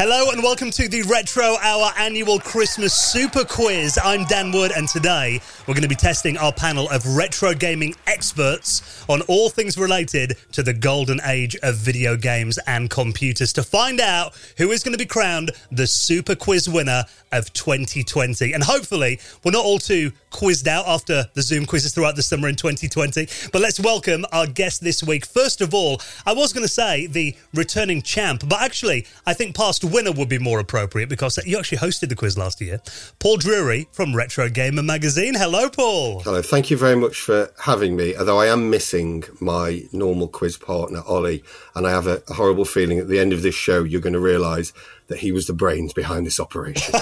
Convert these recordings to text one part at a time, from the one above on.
Hello and welcome to the Retro Hour annual Christmas Super Quiz. I'm Dan Wood and today we're going to be testing our panel of retro gaming experts on all things related to the golden age of video games and computers to find out who is going to be crowned the Super Quiz winner of 2020. And hopefully we're not all too quizzed out after the Zoom quizzes throughout the summer in 2020. But let's welcome our guest this week. First of all, I was going to say the returning champ, but actually I think past winner would be more appropriate because you actually hosted the quiz last year. Paul Drury from Retro Gamer Magazine. Hello, Paul. Hello, thank you very much for having me, although I am missing my normal quiz partner, Ollie, and I have a horrible feeling at the end of this show you're going to realise that he was the brains behind this operation.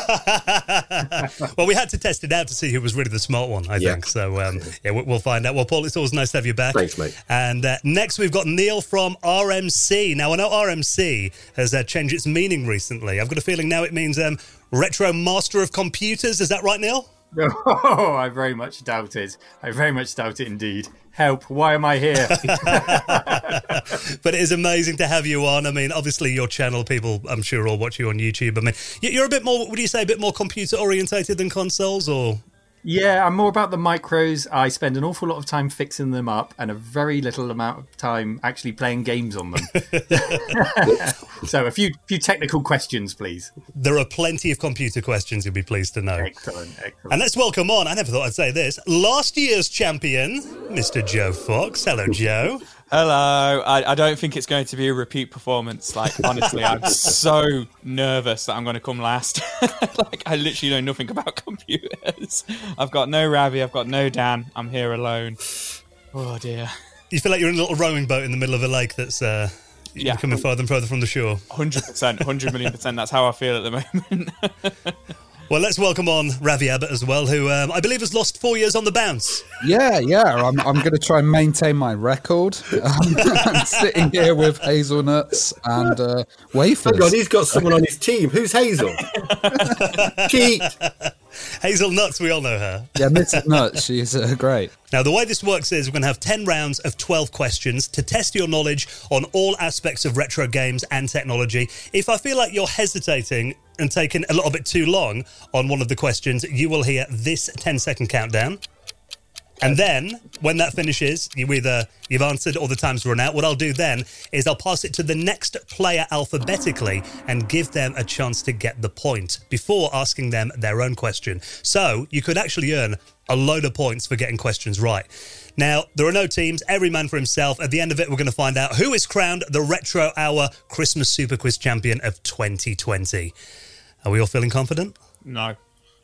Well, we had to test it out to see who was really the smart one, I think. So, we'll find out. Well, Paul, it's always nice to have you back. Thanks, mate. And next we've got Neil from RMC. Now, I know RMC has changed its meaning recently. I've got a feeling now it means Retro Master of Computers. Is that right, Neil? Oh, I very much doubt it. I very much doubt it indeed. Help, why am I here? But it is amazing to have you on. I mean, obviously your channel, people I'm sure all watch you on YouTube. I mean, you're a bit more, would you say, a bit more computer orientated than consoles, or? Yeah, I'm more about the micros. I spend an awful lot of time fixing them up and a very little amount of time actually playing games on them. So a few technical questions, please. There are plenty of computer questions, you'll be pleased to know. Excellent. And let's welcome on, I never thought I'd say this, last year's champion, Mr. Joe Fox. Hello, Joe. Hello. I don't think it's going to be a repeat performance. Like, honestly, I'm so nervous that I'm going to come last. Like, I literally know nothing about computers. I've got no Ravi, I've got no Dan. I'm here alone. Oh, dear. You feel like you're in a little rowing boat in the middle of a lake that's coming further and further from the shore. 100%, 100 million %. That's how I feel at the moment. Well, let's welcome on Ravi Abbott as well, who I believe has lost 4 years on the bounce. Yeah. I'm going to try and maintain my record. I'm sitting here with hazelnuts and wafers. Oh God, he's got someone on his team. Who's Hazel? Cheat. Hazelnuts, we all know her. Yeah, Mrs. Nuts, she's great. Now, the way this works is we're going to have 10 rounds of 12 questions to test your knowledge on all aspects of retro games and technology. If I feel like you're hesitating and taking a little bit too long on one of the questions, you will hear this 10-second countdown. And then, when that finishes, you've answered or the time's run out. What I'll do then is I'll pass it to the next player alphabetically and give them a chance to get the point before asking them their own question. So you could actually earn a load of points for getting questions right. Now, there are no teams, every man for himself. At the end of it, we're going to find out who is crowned the Retro Hour Christmas Super Quiz champion of 2020. Are we all feeling confident? No.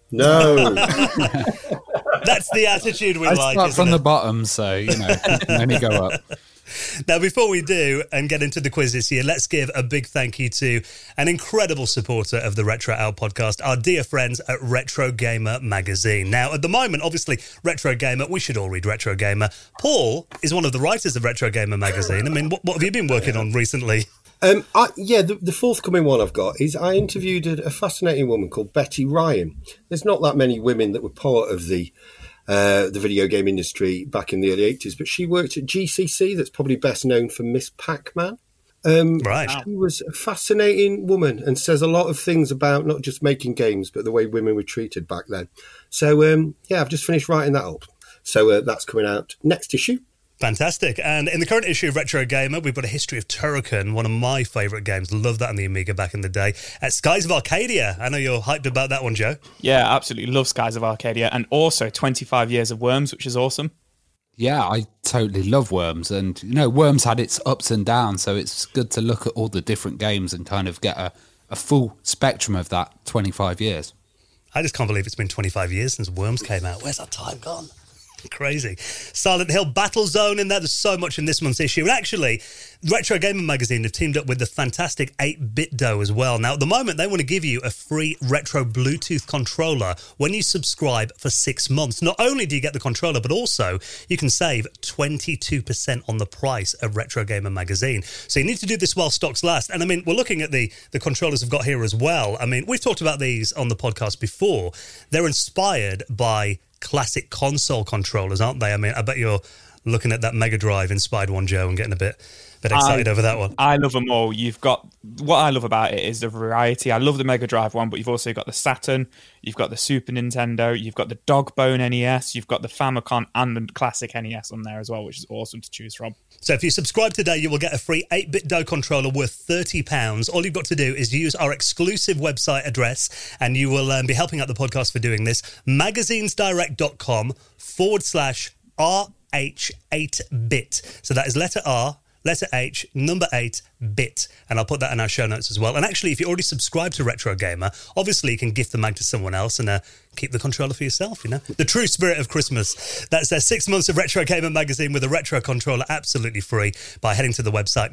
That's the attitude we like. I start from the bottom, so, you can only go up. Now, before we do and get into the quiz this year, let's give a big thank you to an incredible supporter of the Retro Hour podcast, our dear friends at Retro Gamer Magazine. Now, at the moment, obviously, Retro Gamer, we should all read Retro Gamer. Paul is one of the writers of Retro Gamer Magazine. I mean, what have you been working on recently? The forthcoming one I've got is I interviewed a fascinating woman called Betty Ryan. There's not that many women that were part of the video game industry back in the early 80s, but she worked at GCC, that's probably best known for Miss Pac-Man. Right. She was a fascinating woman and says a lot of things about not just making games, but the way women were treated back then. So, I've just finished writing that up. So that's coming out next issue. Fantastic. And in the current issue of Retro Gamer, we've got a history of Turrican, one of my favourite games. Love that on the Amiga back in the day. At Skies of Arcadia. I know you're hyped about that one, Joe. Yeah, absolutely. Love Skies of Arcadia. And also 25 Years of Worms, which is awesome. Yeah, I totally love Worms. And, Worms had its ups and downs, so it's good to look at all the different games and kind of get a full spectrum of that 25 years. I just can't believe it's been 25 years since Worms came out. Where's that time gone? Crazy. Silent Hill Battlezone in there. There's so much in this month's issue. And actually, Retro Gamer Magazine have teamed up with the fantastic 8BitDo as well. Now, at the moment, they want to give you a free retro Bluetooth controller when you subscribe for 6 months. Not only do you get the controller, but also you can save 22% on the price of Retro Gamer Magazine. So you need to do this while stocks last. And I mean, we're looking at the controllers we've got here as well. I mean, we've talked about these on the podcast before. They're inspired by classic console controllers, aren't they? I mean, I bet you're looking at that Mega Drive inspired one, Joe, and getting a bit excited over that one? I love them all. What I love about it is the variety. I love the Mega Drive one, but you've also got the Saturn, you've got the Super Nintendo, you've got the Dogbone NES, you've got the Famicom and the classic NES on there as well, which is awesome to choose from. So if you subscribe today, you will get a free 8-bit Do controller worth £30. All you've got to do is use our exclusive website address, and you will be helping out the podcast for doing this. magazinesdirect.com/RH8bit. So that is letter R, letter H, number 8, bit. And I'll put that in our show notes as well. And actually, if you already subscribe to Retro Gamer, obviously you can gift the mag to someone else and keep the controller for yourself, you know? The true spirit of Christmas. That's 6 months of Retro Gamer magazine with a retro controller absolutely free by heading to the website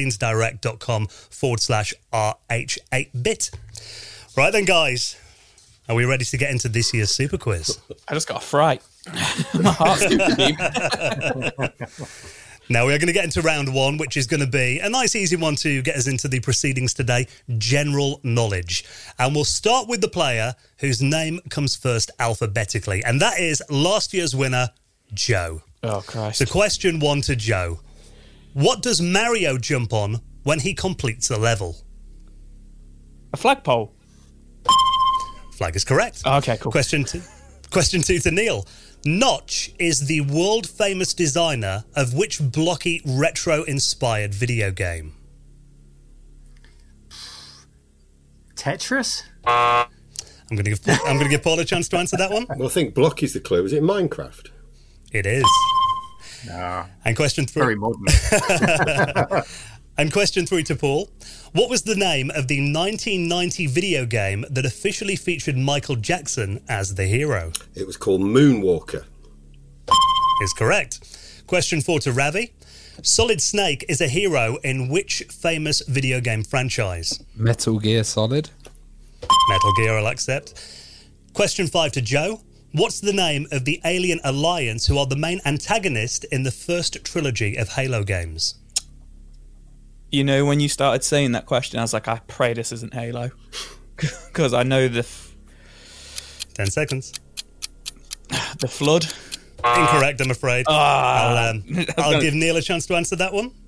magazinesdirect.com/RH8bit. Right then, guys. Are we ready to get into this year's Super Quiz? I just got a fright. My heart's super deep. Now we are going to get into round 1, which is going to be a nice, easy one to get us into the proceedings today, general knowledge. And we'll start with the player whose name comes first alphabetically, and that is last year's winner, Joe. Oh, Christ. So question 1 to Joe. What does Mario jump on when he completes a level? A flagpole. Flag is correct. Okay, cool. Question 2 to Neil. Notch is the world-famous designer of which blocky, retro-inspired video game? Tetris? I'm going to give Paul a chance to answer that one. Well, I think block is the clue. Is it Minecraft? It is. No. And question 3. Very modern. And question 3 to Paul. What was the name of the 1990 video game that officially featured Michael Jackson as the hero? It was called Moonwalker. Is correct. Question 4 to Ravi. Solid Snake is a hero in which famous video game franchise? Metal Gear Solid. Metal Gear, I'll accept. Question 5 to Joe. What's the name of the Alien Alliance who are the main antagonist in the first trilogy of Halo games? You know, when you started saying that question, I was like, I pray this isn't Halo. Because I know 10 seconds. The Flood. Incorrect, I'm afraid. I'll give Neil a chance to answer that one.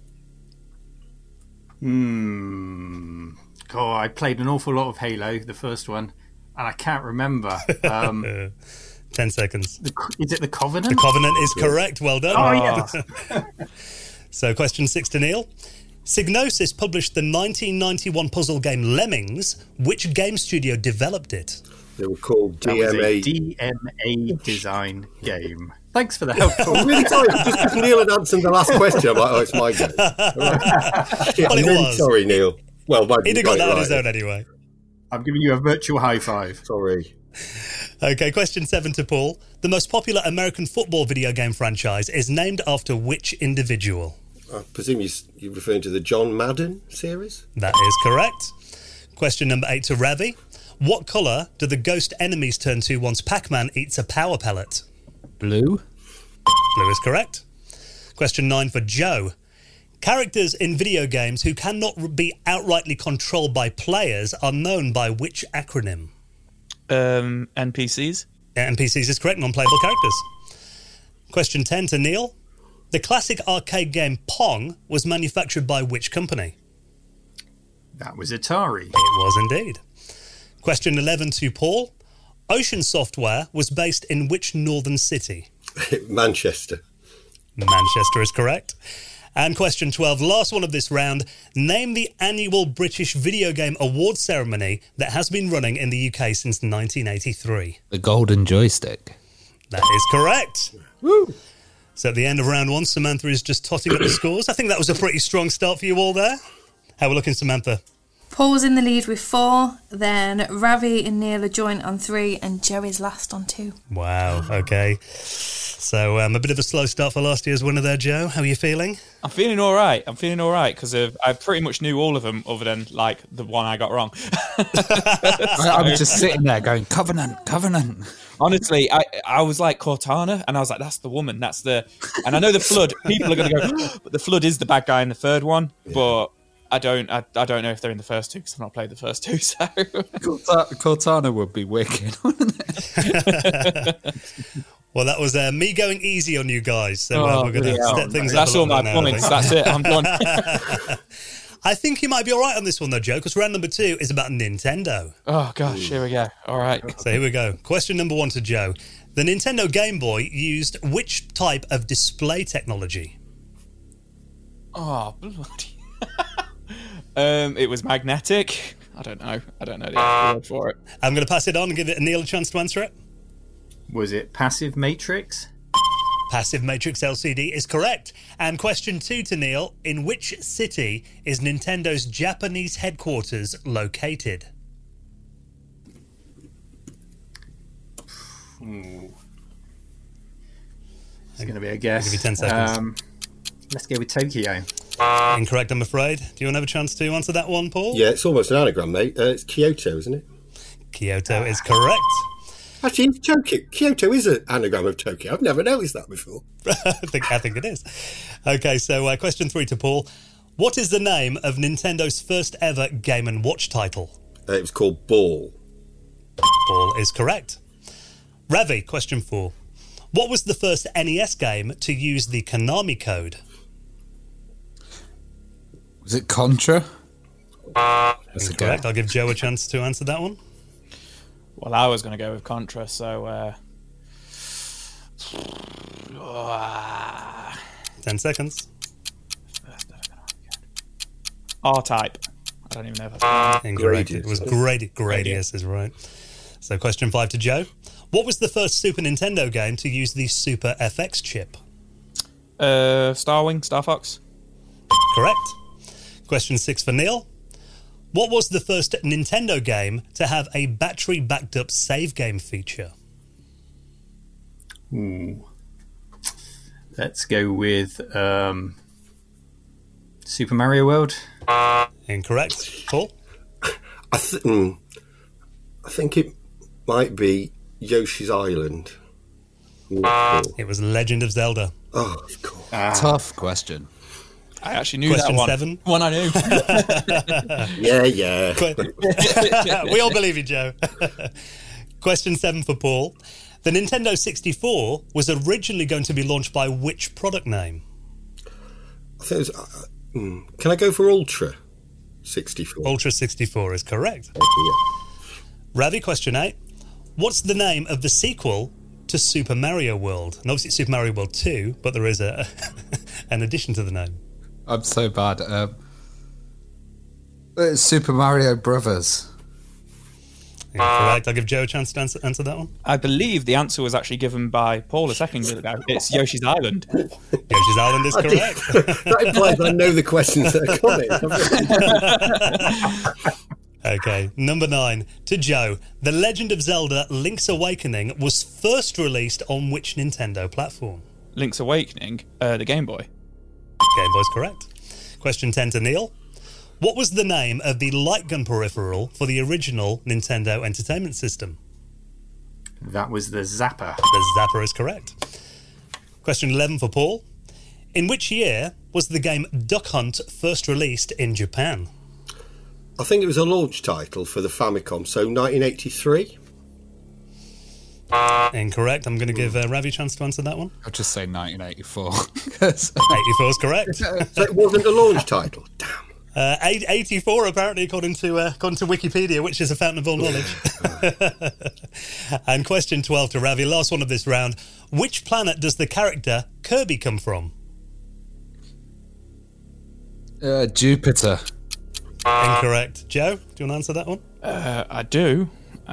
God, I played an awful lot of Halo, the first one, and I can't remember. 10 seconds. Is it the Covenant? The Covenant is correct. Well done. Oh, yes. So question 6 to Neil. Psygnosis published the 1991 puzzle game Lemmings. Which game studio developed it? They were called That was a DMA. DMA design game. Thanks for the help, Paul. I'm really sorry. Just because Neil had answered the last question, I'm like, oh, it's my game. Shit, Well, I'm it really was. sorry, Neil. Well, He'd have got that on his own anyway. I'm giving you a virtual high five. Sorry. Okay, question 7 to Paul. The most popular American football video game franchise is named after which individual? I presume you're referring to the John Madden series? That is correct. Question number 8 to Ravi. What colour do the ghost enemies turn to once Pac-Man eats a power pellet? Blue. Blue is correct. Question 9 for Joe. Characters in video games who cannot be outrightly controlled by players are known by which acronym? NPCs. NPCs is correct, non-playable characters. Question 10 to Neil. The classic arcade game Pong was manufactured by which company? That was Atari. It was indeed. Question 11 to Paul. Ocean Software was based in which northern city? Manchester. Manchester is correct. And question 12, last one of this round. Name the annual British Video Game Awards ceremony that has been running in the UK since 1983. The Golden Joystick. That is correct. Woo! So at the end of round 1, Samantha is just totting up the scores. I think that was a pretty strong start for you all there. How are we looking, Samantha? Paul's in the lead with 4, then Ravi and Neil are joint on 3, and Joe is last on 2. Wow, okay. So a bit of a slow start for last year's winner there, Joe. How are you feeling? I'm feeling all right. Because I pretty much knew all of them other than, like, the one I got wrong. I'm just sitting there going, Covenant. Honestly, I was like Cortana, and I was like, that's the woman. And I know the Flood. People are going to go, but the Flood is the bad guy in the third one. Yeah. But I don't know if they're in the first two because I've not played the first two. So Cortana would be wicked, wouldn't it? Well, that was me going easy on you guys. So we're going to step things up. That's all my points. That's it. I'm done. I think you might be all right on this one, though, Joe, because round number 2 is about Nintendo. Oh, gosh. Here we go. All right. So here we go. Question number 1 to Joe. The Nintendo Game Boy used which type of display technology? Oh, bloody. It was magnetic. I don't know the actual word for it. I'm going to pass it on and give Neil a chance to answer it. Was it passive matrix? Passive Matrix LCD is correct. And question 2 to Neil. In which city is Nintendo's Japanese headquarters located? It's going to be a guess. I'll give you 10 seconds. Let's go with Tokyo. Incorrect, I'm afraid. Do you want to have a chance to answer that one, Paul? Yeah, it's almost an anagram, mate. It's Kyoto, isn't it? Kyoto is correct. Actually, Kyoto is an anagram of Tokyo. I've never noticed that before. I think it is. Okay, so question 3 to Paul. What is the name of Nintendo's first ever Game & Watch title? It was called Ball. Ball is correct. Ravi, question 4. What was the first NES game to use the Konami code? Was it Contra? That's correct. I'll give Joe a chance to answer that one. Well, I was going to go with Contra, so... 10 seconds. R-Type. I don't even know if that's... Incorrect. It was Gradius is right. So question 5 to Joe. What was the first Super Nintendo game to use the Super FX chip? Starwing, Star Fox. Correct. Question 6 for Neil. What was the first Nintendo game to have a battery-backed up save game feature? Ooh. Let's go with Super Mario World. Incorrect. Paul? I think it might be Yoshi's Island. It was Legend of Zelda. Oh, of course. Tough question. I actually knew Question that one. 7. One I knew. Yeah. We all believe you, Joe. Question 7 for Paul. The Nintendo 64 was originally going to be launched by which product name? I think it was, can I go for Ultra 64? Ultra 64 is correct. Yeah. Ravi, question 8. What's the name of the sequel to Super Mario World? And obviously it's Super Mario World 2, but there is an addition to the name. I'm so bad. Super Mario Brothers. Incorrect. I'll give Joe a chance to answer that one. I believe the answer was actually given by Paul a second ago. It's Yoshi's Island. Yoshi's Island is correct. That implies I know the questions that are coming. Okay, number 9. To Joe, The Legend of Zelda Link's Awakening was first released on which Nintendo platform? Link's Awakening, the Game Boy. Game Boy's correct. Question 10 to Neil. What was the name of the light gun peripheral for the original Nintendo Entertainment System? That was the Zapper. The Zapper is correct. Question 11 for Paul. In which year was the game Duck Hunt first released in Japan? I think it was a launch title for the Famicom, so 1983. Incorrect. I'm going to give Ravi a chance to answer that one. I'll just say 1984. 84 is correct. So it wasn't a launch title. Damn. 84, apparently, according to Wikipedia, which is a fountain of all knowledge. And question 12 to Ravi, last one of this round. Which planet does the character Kirby come from? Jupiter. Incorrect. Joe, do you want to answer that one? I do.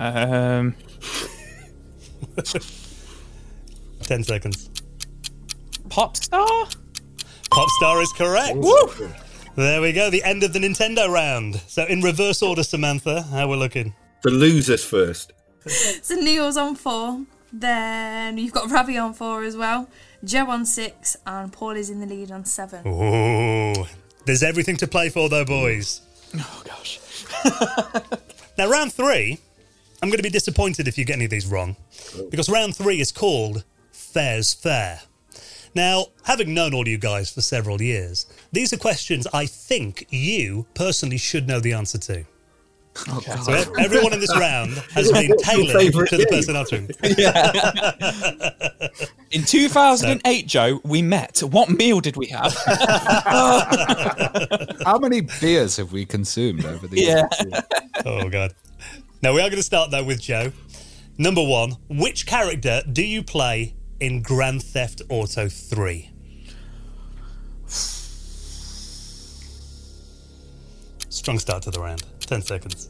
10 seconds. Popstar? Popstar is correct. Woo! There we go, the end of the Nintendo round. So in reverse order, Samantha, how we're looking? The losers first. So Neil's on 4. Then you've got Ravi on 4 as well. Joe on 6. And Paul is in the lead on 7. Ooh. There's everything to play for, though, boys. Oh, gosh. Now, round 3, I'm going to be disappointed if you get any of these wrong, because round 3 is called Fair's Fair. Now, having known all you guys for several years, these are questions I think you personally should know the answer to. So everyone in this round has been tailored to the person answering. In 2008, Joe, we met. What meal did we have? How many beers have we consumed over the years? Oh, God. Now, we are going to start, though, with Joe. Number 1, which character do you play in Grand Theft Auto 3? Strong start to the round. 10 seconds.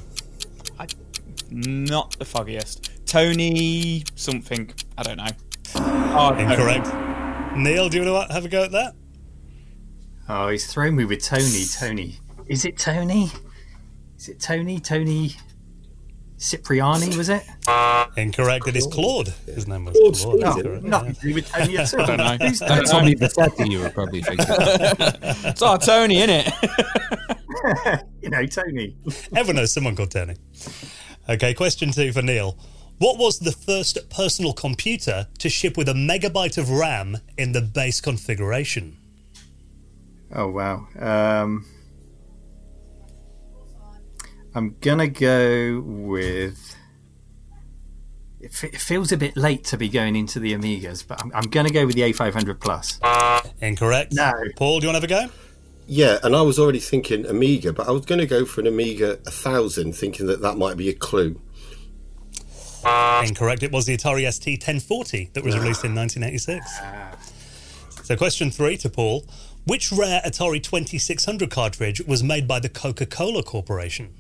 Not the foggiest. Tony something. I don't know. Oh, Incorrect. Neil, do you want to have a go at that? Oh, he's thrown me with Tony. Tony. Is it Tony? Is it Tony? Tony Cipriani, was it? Incorrect. It is Claude. His name was Claude. Claude. No, nothing to do with Tony at all. I don't know. Who's That's Tony? only Bassetti you were probably thinking. It's our Tony, innit? You know, Tony. Everyone knows someone called Tony. Okay, question 2 for Neil. What was the first personal computer to ship with a megabyte of RAM in the base configuration? Oh, wow. I'm going to go with... It feels a bit late to be going into the Amigas, but I'm going to go with the A500 Plus. Incorrect. No. Paul, do you want to have a go? Yeah, and I was already thinking Amiga, but I was going to go for an Amiga 1000, thinking that might be a clue. Incorrect. It was the Atari ST 1040 that was released in 1986. So question 3 to Paul. Which rare Atari 2600 cartridge was made by the Coca-Cola Corporation?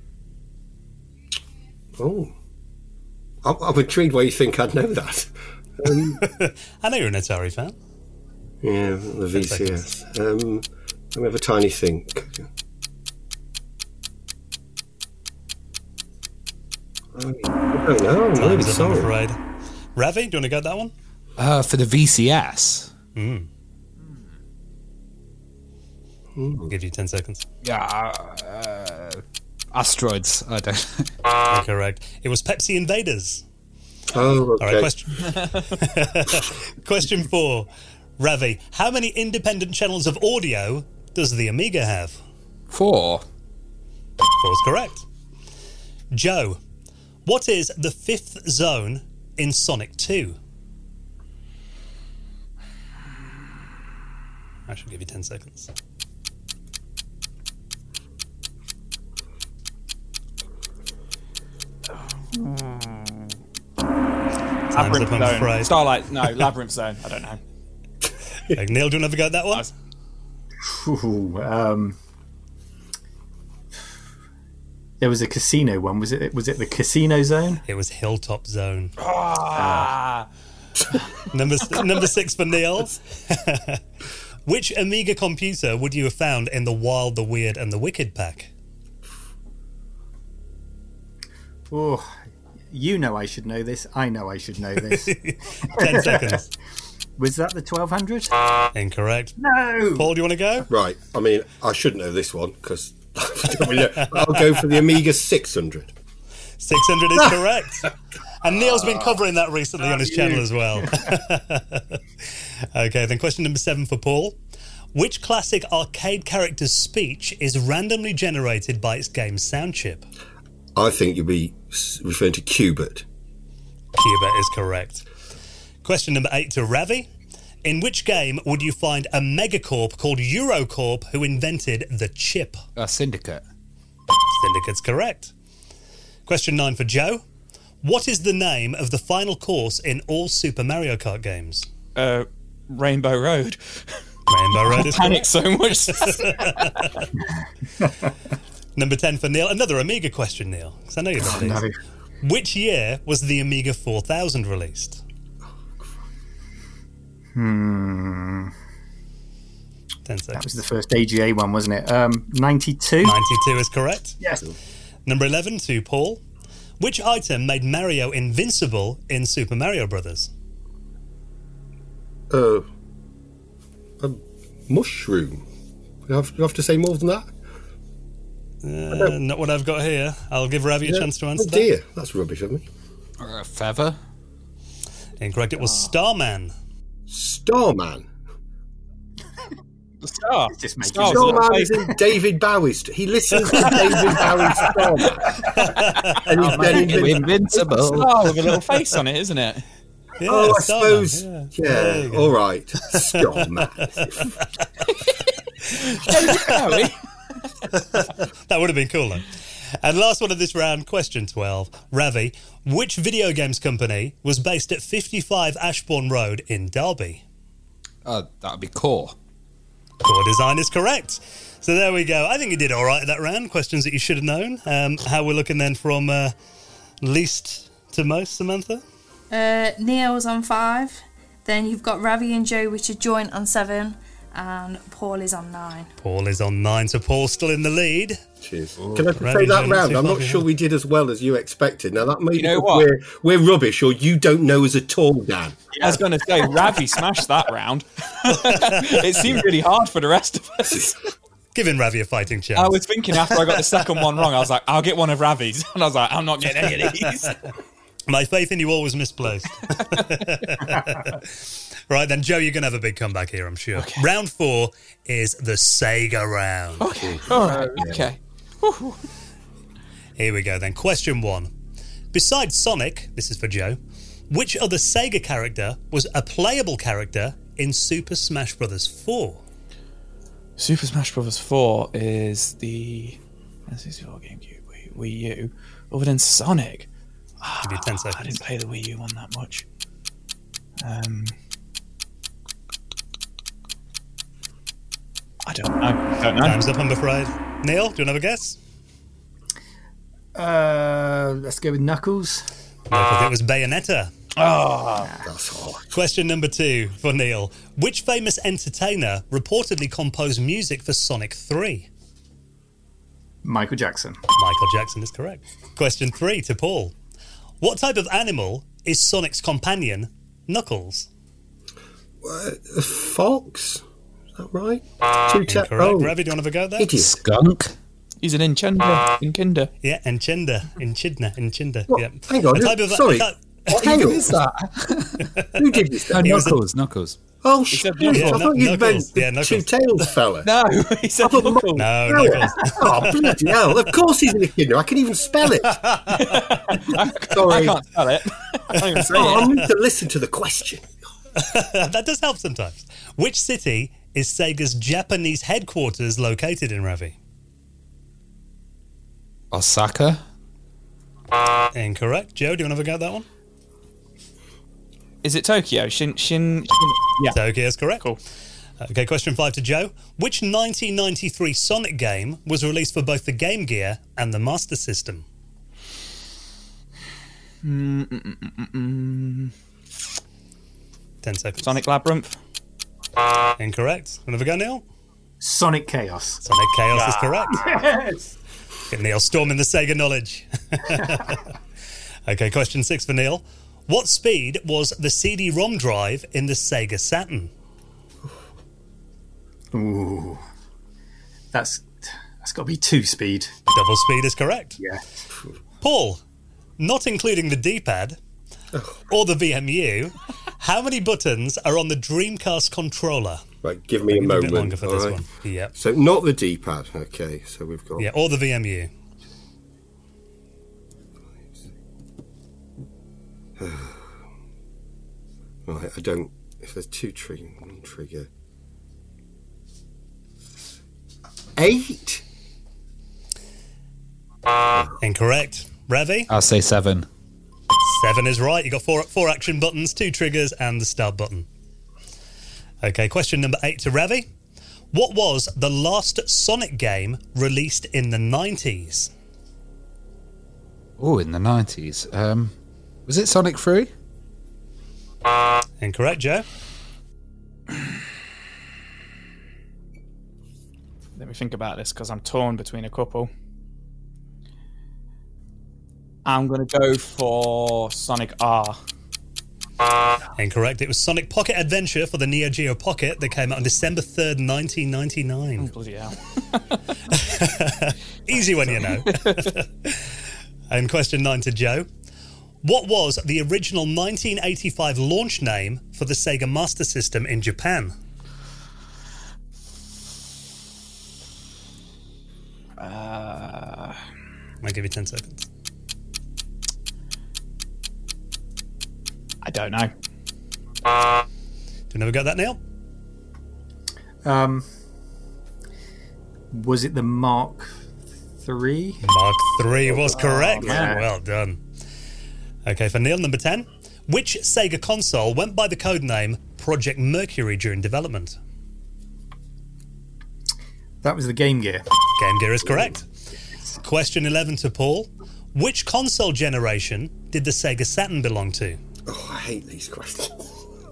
Oh. I'm intrigued why you think I'd know that. I know you're an Atari fan. Yeah, the VCS. Let me have a tiny think. I don't know. I'm really Time's up, I'm sorry. afraid. Ravi, do you want to go at that one? For the VCS. I'll give you 10 seconds. Yeah, asteroids. I don't. Incorrect. It was Pepsi Invaders. Oh, All okay. right, question 4. Ravi, how many independent channels of audio does the Amiga have? 4. 4 is correct. Joe, what is the 5th zone in Sonic 2? I should give you 10 seconds. Time's up, I'm Labyrinth Zone. afraid. Starlight. No, Labyrinth Zone. I don't know. Neil, do you want to have a go at that one? Ooh, there was a casino one. Was it the Casino Zone? It was Hilltop Zone. Ah. Number 6 for Neil. Which Amiga computer would you have found in the Wild, the Weird, and the Wicked pack? Oh, you know I should know this. I know I should know this. 10 seconds. Was that the 1200? Incorrect. No. Paul, do you want to go? Right. I mean, I should know this one because I'll go for the Amiga 600. 600 is correct. And Neil's been covering that recently on his channel as well. Okay, then question number 7 for Paul. Which classic arcade character's speech is randomly generated by its game's sound chip? I think you'll be referring to Qbert. Qbert is correct. Question number 8 to Ravi. In which game would you find a megacorp called Eurocorp who invented the chip? Syndicate. Syndicate's correct. Question 9 for Joe. What is the name of the final course in all Super Mario Kart games? Rainbow Road. Rainbow Road is Panic correct. so much. Number 10 for Neil. Another Amiga question, Neil, because I know you love these. No. Which year was the Amiga 4000 released? 10 seconds. That was the first AGA one, wasn't it? 92? 92 is correct. Yes. Number 11 to Paul. Which item made Mario invincible in Super Mario Brothers? A mushroom. You have to say more than that? Not what I've got here. I'll give Ravi a chance to answer Oh dear, that's rubbish of me. Feather. that. Incorrect. It was Starman. Starman. Star. Just make Star it- was a Starman little is in David Bowie's. He listens to David Bowie's Starman. And he's then You're invincible. star with a little face on it, isn't it? Yeah, Oh, I Starman, suppose. yeah. Yeah, all right. Starman. That would have been cool, though. And last one of this round, question 12. Ravi, which video games company was based at 55 Ashbourne Road in Derby? That'd be Core. Core Design is correct. So there we go. I think you did all right at that round. Questions that you should have known. How we're looking then from least to most, Samantha? Neil's on 5. Then you've got Ravi and Joe, which are joint on 7. And Paul is on 9. Paul is on 9, so Paul's still in the lead. Cheers. Can I just Ravi say that Jones, round? I'm not Fluffy, sure yeah. we did as well as you expected. Now, that may You know be what? we're rubbish or you don't know us at all, Dan. I was going to say, Ravi smashed that round. It seemed really hard for the rest of us. Giving Ravi a fighting chance. I was thinking after I got the second one wrong, I was like, I'll get one of Ravi's. And I was like, I'm not getting any of these. My faith in you always misplaced. Right, then, Joe, you're going to have a big comeback here, I'm sure. Okay. Round 4 is the Sega round. Okay, all right, okay. Whew. Here we go, then. Question 1. Besides Sonic, this is for Joe, which other Sega character was a playable character in Super Smash Bros. 4? Super Smash Bros. 4 is the N64 GameCube, Wii U. Other than Sonic, Give you 10 I seconds. didn't play the Wii U one that much. I don't know. Time's up, I'm afraid. Neil, do you want to have a guess? Let's go with Knuckles. I think it was Bayonetta. That's all. Question number 2 for Neil. Which famous entertainer reportedly composed music for Sonic 3? Michael Jackson. Michael Jackson is correct. Question 3 to Paul. What type of animal is Sonic's companion, Knuckles? A fox? Is that right? Incorrect. Ravi, do you want to have a go there? Idiot. Skunk. He's an Enchinda. Yeah, Enchinda. What? Yeah. Hang on. A type of- Sorry. What Who tail? is that? Who did this? No, then? was a- Knuckles. Oh, said shit. Knuckles. I thought you Knuckles. meant the Yeah, Knuckles. two-tailed fella. No, he said Knuckles. No, Oh, Knuckles. oh, bloody hell. Of course he's an echidna. I can even spell it. I Sorry. can't spell it. I can't even say Oh, I it. need to listen to the question. That does help sometimes. Which city is Sega's Japanese headquarters located in, Ravi? Osaka. Incorrect. Joe, do you want to have a go at that one? Is it Tokyo? Shin. Yeah. Tokyo is correct. Cool. Okay, question 5 to Joe. Which 1993 Sonic game was released for both the Game Gear and the Master System? 10 seconds. Sonic Labyrinth. Incorrect. Want to have a go, Neil? Sonic Chaos. Sonic Chaos is correct. Yes. Get Neil storming the Sega knowledge. Okay, question 6 for Neil. What speed was the CD-ROM drive in the Sega Saturn? Ooh. That's got to be 2-speed. Double speed is correct. Yeah. Paul, not including the D-pad or the VMU, how many buttons are on the Dreamcast controller? Right, give me a Give it a moment. bit longer for all this right? one. Yep. So not the D-pad. Okay, so we've got... Yeah, or the VMU. Right, I don't... If there's two trigger... 8? Incorrect. Ravi? I'll say 7. 7 is right. You got four action buttons, 2 triggers, and the start button. Okay, question number 8 to Ravi. What was the last Sonic game released in the 90s? Oh, in the 90s. Was it Sonic 3? Incorrect, Joe. Let me think about this because I'm torn between a couple. I'm going to go for Sonic R. Incorrect. It was Sonic Pocket Adventure for the Neo Geo Pocket that came out on December 3rd, 1999. Bloody hell. Easy when you know. And question 9 to Joe. What was the original 1985 launch name for the Sega Master System in Japan? I'll give you 10 seconds. I don't know. Do you never got that, Neil? Was it the Mark III? Mark III was correct. yeah. Well done. Okay, for Neil, number 10. Which Sega console went by the codename Project Mercury during development? That was the Game Gear. Game Gear is correct. Question 11 to Paul. Which console generation did the Sega Saturn belong to? Oh, I hate these questions.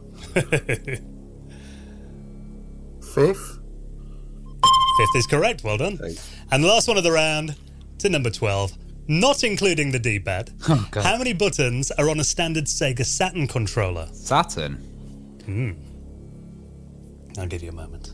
Fifth? Fifth is correct. Well done. Thanks. And the last one of the round to number 12. Not including the D-pad. Oh, God. How many buttons are on a standard Sega Saturn controller? Saturn. I'll give you a moment.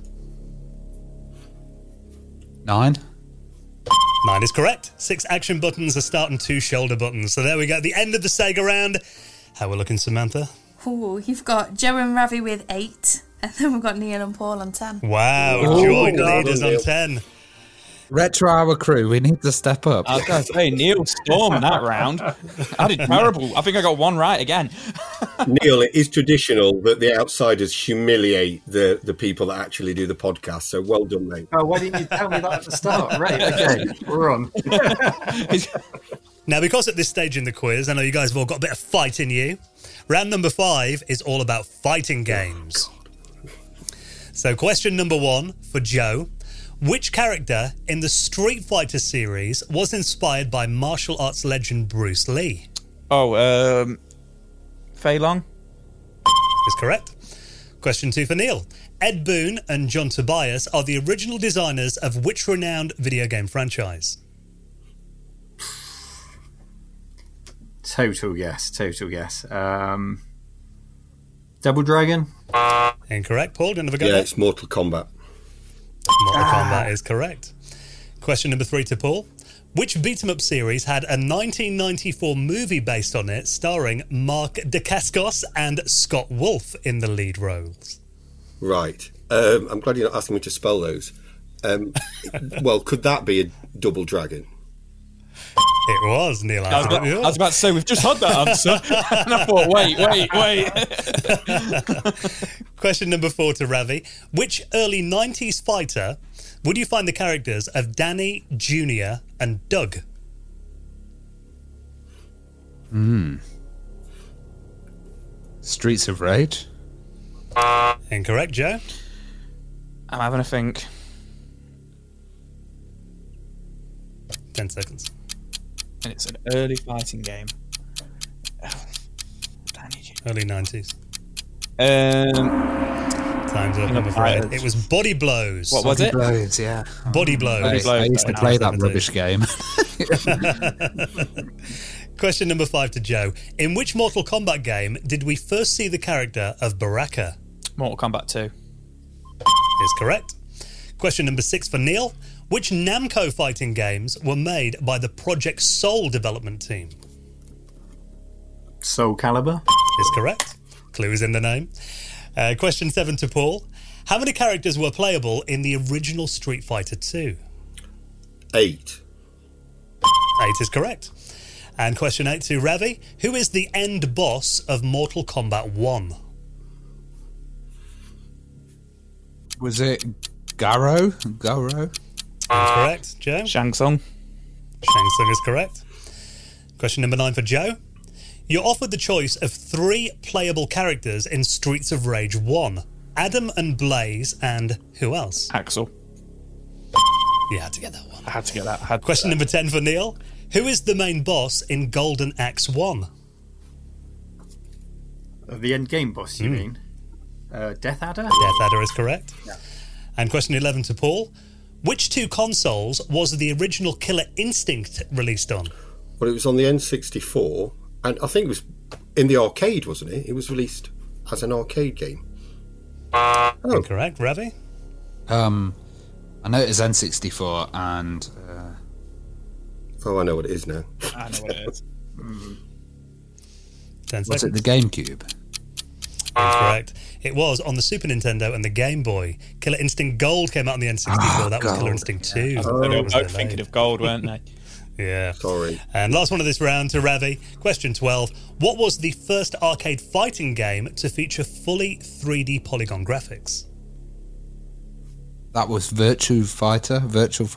9. 9 is correct. 6 action buttons, a start and 2 shoulder buttons. So there we go. The end of the Sega round. How we're looking, Samantha? Ooh, you've got Joe and Ravi with 8, and then we've got Neil and Paul on 10. Wow, Oh, joint well leaders done, on Neil. 10. Retro Hour crew, we need to step up. I was going to say, Neil stormed that round. I did terrible. I think I got one right again. Neil, it is traditional that the outsiders humiliate the people that actually do the podcast. So well done, mate. Oh, why didn't you tell me that at the start? Right, okay, we're on. Now, because at this stage in the quiz, I know you guys have all got a bit of fight in you. Round number 5 is all about fighting games. So question number 1 for Joe. Which character in the Street Fighter series was inspired by martial arts legend Bruce Lee? Fei Long? Is correct. Question 2 for Neil. Ed Boon and John Tobias are the original designers of which renowned video game franchise? Total guess. Double Dragon? Incorrect. Paul, do you never go Yeah, there? it's Mortal Kombat. Mortal Kombat is correct. Question number 3 to Paul. Which beat-em-up series had a 1994 movie based on it starring Mark Dacascos and Scott Wolf in the lead roles? Right. I'm glad you're not asking me to spell those. Well, could that be a Double Dragon? It was, Neil. I was about to say, we've just had that answer. And I thought, wait. Question number 4 to Ravi. Which early 90s fighter would you find the characters of Danny, Junior, and Doug? Streets of Rage. Incorrect, Joe. I'm having a think. 10 seconds. And it's an early fighting game. Early 90s. Time's up, I'm afraid. It was Body Blows. What was it? Blows, yeah. Body Blows. I used to play that 70s. rubbish game. Question number 5 to Joe. In which Mortal Kombat game did we first see the character of Baraka? Mortal Kombat 2. Is correct. Question number 6 for Neil. Which Namco fighting games were made by the Project Soul development team? Soul Calibur? Is correct. Clue is in the name. Question 7 to Paul. How many characters were playable in the original Street Fighter 2? 8. 8 is correct. And question 8 to Ravi. Who is the end boss of Mortal Kombat 1? Was it Garo? Incorrect. Joe? Shang Tsung. Shang Tsung is correct. Question number 9 for Joe. You're offered the choice of 3 playable characters in Streets of Rage 1. Adam and Blaze and who else? Axel. You had to get that one. I had to get that. Question number 10 for Neil. Who is the main boss in Golden Axe 1? The end game boss, you mean? Death Adder? Death Adder is correct. Yeah. And question 11 to Paul. Which 2 consoles was the original Killer Instinct released on? Well, it was on the N64, and I think it was in the arcade, wasn't it? It was released as an arcade game. Incorrect. Ravi? I know it was N64 and... Oh, I know what it is now. I know what it is. 10 was seconds. it the GameCube? Incorrect. It was on the Super Nintendo and the Game Boy. Killer Instinct Gold came out on the N64. That was Killer Instinct 2. They were both thinking of gold, weren't they? Yeah. Sorry. And last one of this round to Ravi. Question 12. What was the first arcade fighting game to feature fully 3D polygon graphics? That was Virtua Fighter. Virtua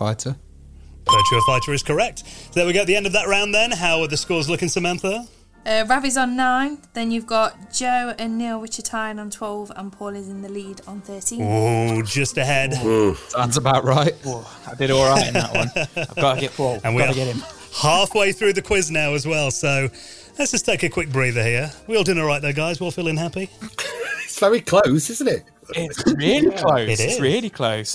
Fighter is correct. So there we go at the end of that round then. How are the scores looking, Samantha? Ravi's on 9. Then you've got Joe and Neil, which are tied on 12, and Paul is in the lead on 13. Oh, just ahead. Sounds about right. I did all right in that one. I've got to get Paul. And Got to get him. Halfway through the quiz now as well, so let's just take a quick breather here. We all doing all right there, guys? We all feeling happy? It's very close, isn't it? It's really close. It is. It's really close.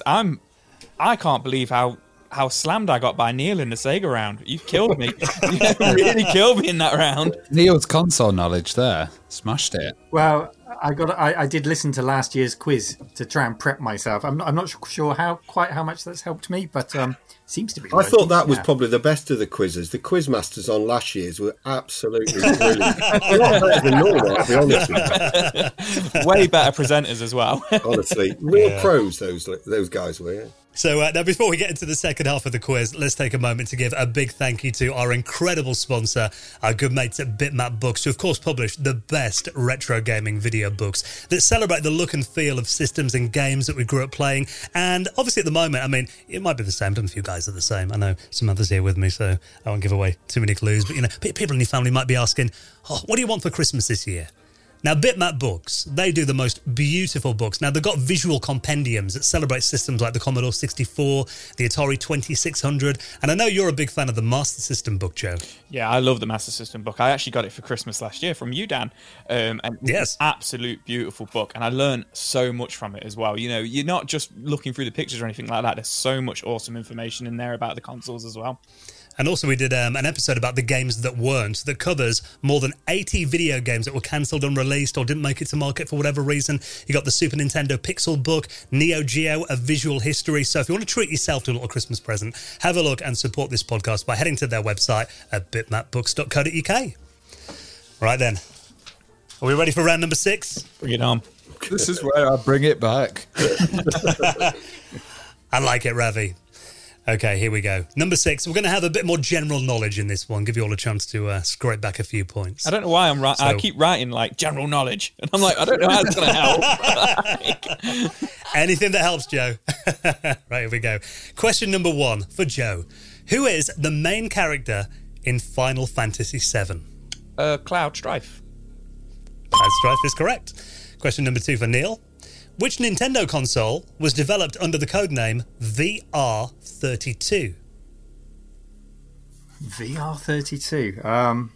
I can't believe how slammed I got by Neil in the Sega round. You killed me. You really killed me in that round. Neil's console knowledge there. Smashed it. Well, I did listen to last year's quiz to try and prep myself. I'm not sure how much that's helped me, but seems to be. I thought that was probably the best of the quizzes. The quiz masters on last year's were absolutely brilliant. A lot better than normal, I'll be honest with you. Way better presenters as well. Honestly, real pros those guys were. Yeah. So now before we get into the second half of the quiz, let's take a moment to give a big thank you to our incredible sponsor, our good mates at Bitmap Books, who of course publish the best retro gaming video books that celebrate the look and feel of systems and games that we grew up playing. And obviously at the moment, I mean, it might be the same. I don't know if you guys are the same. I know some others here with me, so I won't give away too many clues. But, you know, people in your family might be asking, what do you want for Christmas this year? Now, Bitmap Books, they do the most beautiful books. Now, they've got visual compendiums that celebrate systems like the Commodore 64, the Atari 2600, and I know you're a big fan of the Master System book, Joe. Yeah, I love the Master System book. I actually got it for Christmas last year from you, Dan. And it's an absolute beautiful book, and I learned so much from it as well. You know, you're not just looking through the pictures or anything like that. There's so much awesome information in there about the consoles as well. And also we did an episode about the games that weren't, that covers more than 80 video games that were cancelled, unreleased, or didn't make it to market for whatever reason. You got the Super Nintendo Pixel book, Neo Geo, A Visual History. So if you want to treat yourself to a little Christmas present, have a look and support this podcast by heading to their website at bitmapbooks.co.uk. Right then, are we ready for round number 6? Bring it on. This is where I bring it back. I like it, Ravi. Okay, here we go. Number 6. We're going to have a bit more general knowledge in this one. Give you all a chance to scrape back a few points. I don't know why I keep writing like general knowledge, and I'm like, I don't know how it's going to help. Anything that helps, Joe. Right, here we go. Question number 1 for Joe. Who is the main character in Final Fantasy VII? Cloud Strife. Cloud Strife is correct. Question number 2 for Neil. Which Nintendo console was developed under the codename VR32? VR32. I'll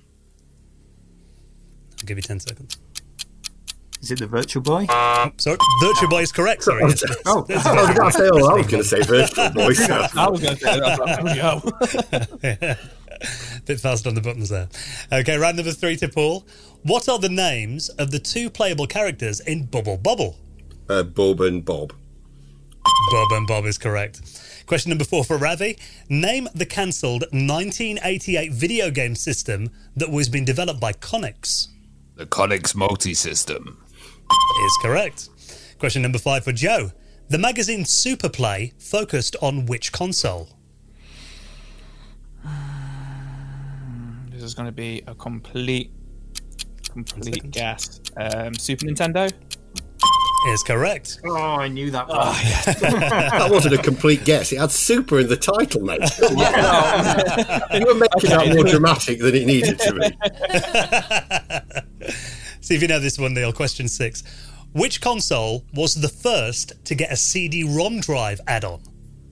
give you 10 seconds. Is it the Virtual Boy? Oh, sorry, Virtual Boy is correct. Sorry. I was going to say Virtual Boy. I was going to say that. Bit fast on the buttons there. Okay, round number 3 to Paul. What are the names of the 2 playable characters in Bubble Bobble? Bob and Bob. Bob and Bob is correct. Question number 4 for Ravi. Name the cancelled 1988 video game system that was being developed by Conix. The Conix Multi-System. Is correct. Question number 5 for Joe. The magazine Superplay focused on which console? This is going to be a complete guess. Super Nintendo? Is correct. Oh, I knew that one. That wasn't a complete guess. It had super in the title, mate. You were making that more dramatic than it needed to be. See if you know this one, Neil. Question 6. Which console was the first to get a CD-ROM drive add-on?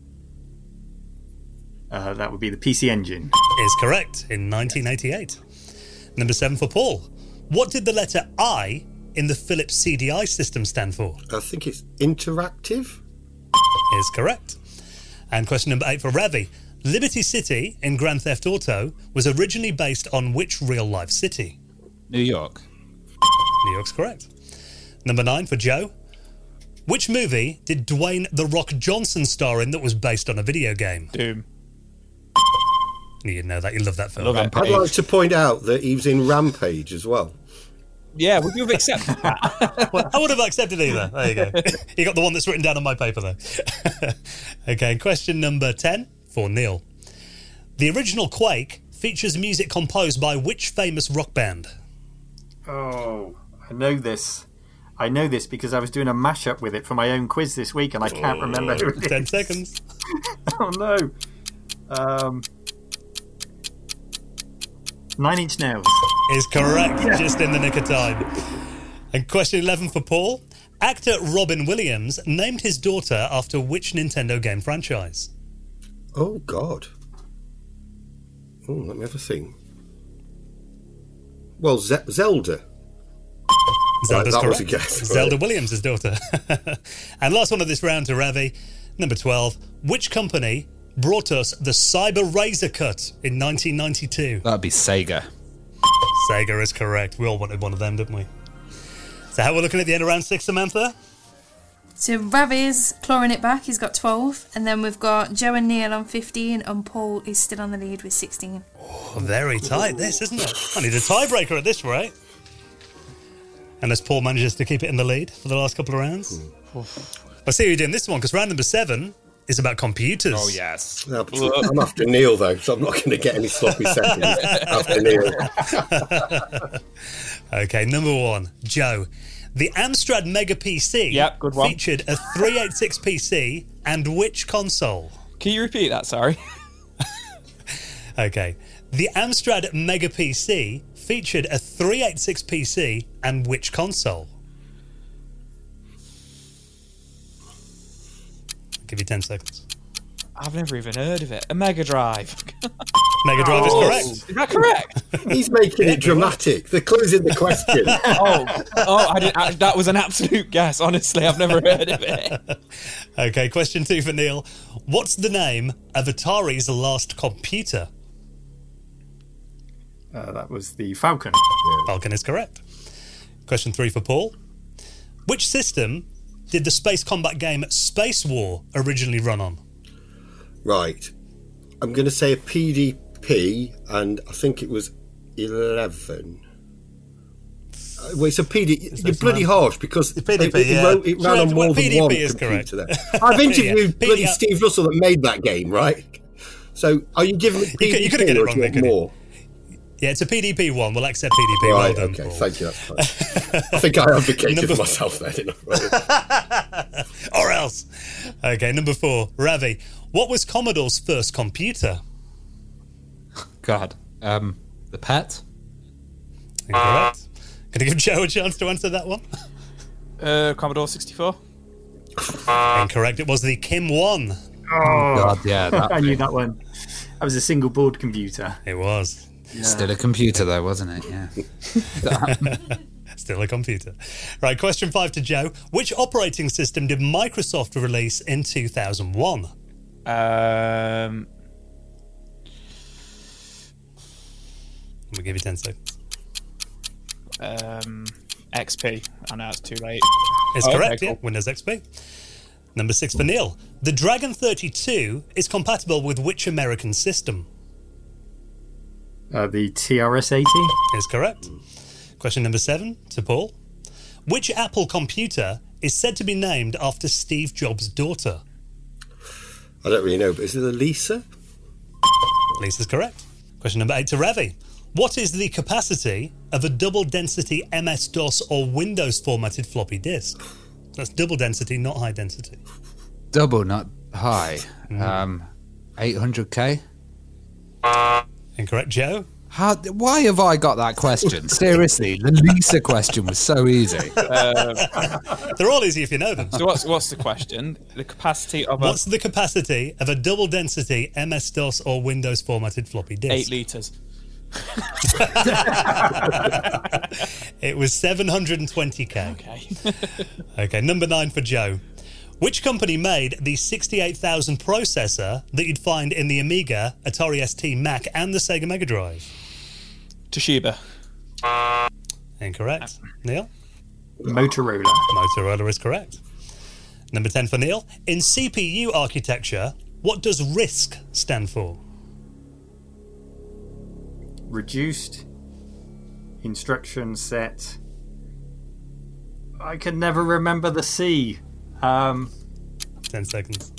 That would be the PC Engine. Is correct, in 1988. Number 7 for Paul. What did the letter I in the Philips CDI system stand for? I think it's interactive. Is correct. And question number 8 for Ravi. Liberty City in Grand Theft Auto was originally based on which real-life city? New York. New York's correct. Number 9 for Joe. Which movie did Dwayne "The Rock" Johnson star in that was based on a video game? Doom. You know that. You love that film. Love it. I'd like to point out that he was in Rampage as well. Yeah, would you have accepted that? Well, I would have accepted either. There you go. You got the one that's written down on my paper, though. Okay, question number 10 for Neil. The original Quake features music composed by which famous rock band? Oh, I know this. I know this because I was doing a mashup with it for my own quiz this week, and I can't remember who it is. 10 seconds. Oh no. 9 Inch Nails. Is correct, just in the nick of time. And question 11 for Paul. Actor Robin Williams named his daughter after which Nintendo game franchise? Oh, God. Oh, let me have a think. Well, Zelda. Zelda's that correct. was a guess. Zelda Right. Williams' daughter. And last one of this round to Ravi, number 12. Which company brought us the Cyber Razor Cut in 1992? That'd be Sega. Sega is correct. We all wanted one of them, didn't we? So how we're looking at the end of round 6, Samantha? So Ravi's clawing it back. He's got 12. And then we've got Joe and Neil on 15. And Paul is still on the lead with 16. Oh, very tight, this, isn't it? I need a tiebreaker at this rate. Unless Paul manages to keep it in the lead for the last couple of rounds. I see you're doing this one, because round number 7 is about computers. Oh, yes. I'm after Neil, though, so I'm not going to get any sloppy seconds after Neil. Okay, number 1. Joe. The Amstrad Mega PC Yep, good one. featured a 386 PC and which console? Can you repeat that? Sorry. Okay. The Amstrad Mega PC featured a 386 PC and which console? I'll give you 10 seconds. I've never even heard of it. A Mega Drive. Mega Drive is correct. Is that correct? He's making it dramatic. The clue's in the question. I didn't. That was an absolute guess. Honestly, I've never heard of it. Okay, question 2 for Neil. What's the name of Atari's last computer? That was the Falcon. Falcon is correct. Question 3 for Paul. Which system did the space combat game Space War originally run on? Right. I'm going to say a PDP, and I think it was 11. Wait, so PD... You're bloody harsh, because PDP, it ran on more than PDP one is computer correct. there. I've interviewed Yeah, bloody PD Steve Russell that made that game, right? So, are you giving me PDP You couldn't get it or wrong do you there, want could you? more? Yeah, it's a PDP one. We'll accept PDP. Right, well done, okay, Paul. thank you, that's fine. I think I advocated for myself there, didn't I? Or else. Okay, number 4. Ravi. What was Commodore's first computer? God. The Pet? Incorrect. Going to give Joe a chance to answer that one? Commodore 64. Incorrect. It was the Kim 1. God, yeah. I knew that one. That was a single board computer. It was. Still a computer, though, wasn't it? Yeah. Still a computer. Right, question 5 to Joe. Which operating system did Microsoft release in 2001? We'll give you 10 seconds. XP. I know it's too late. It's correct, okay, yeah. cool. Windows XP. Number 6 for Neil. The Dragon 32 is compatible with which American system? The TRS-80. Is correct. Question number 7 to Paul. Which Apple computer is said to be named after Steve Jobs' daughter? I don't really know, but is it a Lisa? Lisa's correct. Question number 8 to Ravi. What is the capacity of a double-density MS-DOS or Windows formatted floppy disk? That's double density, not high density. Double, not high. 800k? Incorrect, Joe? Why have I got that question? Seriously, the Lisa question was so easy. They're all easy if you know them. So what's the question? The capacity of What's the capacity of a double-density MS-DOS or Windows formatted floppy disk? 8 litres. It was 720k. Okay. Okay, number 9 for Joe. Which company made the 68,000 processor that you'd find in the Amiga, Atari ST, Mac, and the Sega Mega Drive? Toshiba. Incorrect. Neil? Motorola. Motorola is correct. Number 10 for Neil. In CPU architecture, what does RISC stand for? Reduced Instruction Set I can never remember the C. 10 seconds.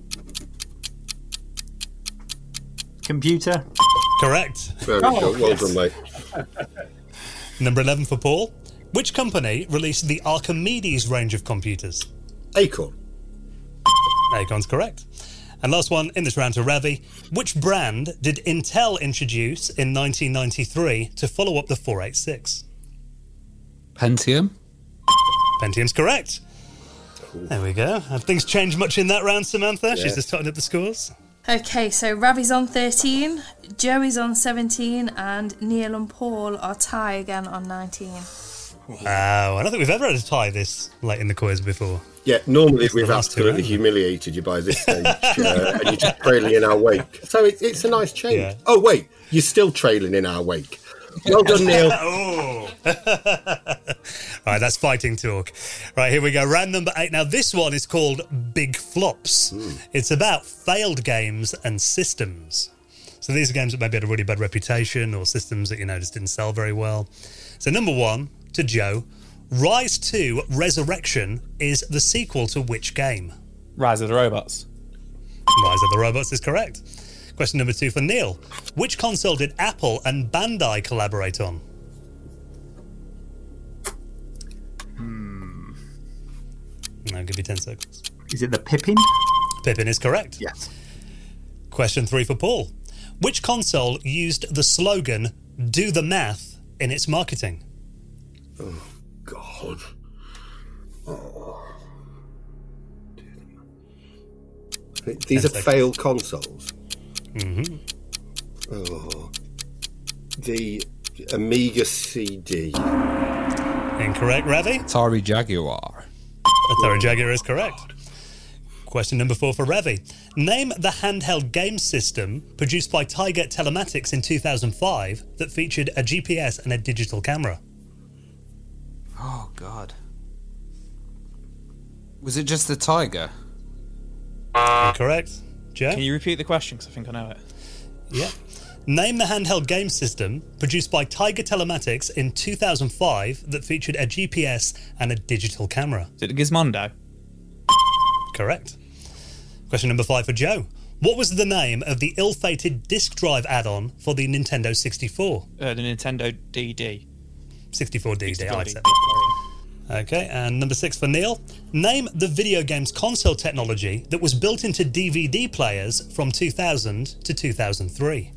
Computer. Correct. Very good. Well done, mate. Number 11 for Paul. Which company released the Archimedes range of computers? Acorn. Acorn's correct. And last one in this round to Ravi. Which brand did Intel introduce in 1993 to follow up the 486? Pentium. Pentium's correct. There we go. Have things changed much in that round, Samantha? Yeah. She's just totting up the scores. Okay, so Ravi's on 13, Joey's on 17, and Neil and Paul are tie again on 19. Wow, I don't think we've ever had a tie this late in the quiz before. Yeah, normally we've the last two absolutely rounds. humiliated you by this stage, and you're just trailing in our wake. So it's a nice change. Yeah. Oh, wait, you're still trailing in our wake. Well done, Neil. Oh! Right, that's fighting talk. Right, here we go. Round number 8. Now, this one is called Big Flops. It's about failed games and systems. So these are games that maybe had a really bad reputation or systems that, just didn't sell very well. So number 1, to Joe. Rise 2 Resurrection is the sequel to which game? Rise of the Robots. Rise of the Robots is correct. Question number 2 for Neil. Which console did Apple and Bandai collaborate on? I'll give you 10 seconds. Is it the Pippin? Pippin is correct. Yes. Question 3 for Paul. Which console used the slogan, "Do the math," in its marketing? Oh, God. These are failed consoles. Mm-hmm. Oh. The Amiga CD. Incorrect, Ravi. Atari Jaguar. Atari Jaguar is correct. Question number 4 for Ravi. Name the handheld game system produced by Tiger Telematics in 2005 that featured a GPS and a digital camera. Oh, God. Was it just the Tiger? Incorrect. Joe? Can you repeat the question? Because I think I know it. Yeah. Name the handheld game system produced by Tiger Telematics in 2005 that featured a GPS and a digital camera. Is it Gizmondo? Correct. Question number 5 for Joe. What was the name of the ill-fated disk drive add-on for the Nintendo 64? The Nintendo DD. 64DD, I'll 64DD. accept. Okay, and number 6 for Neil. Name the video game's console technology that was built into DVD players from 2000 to 2003.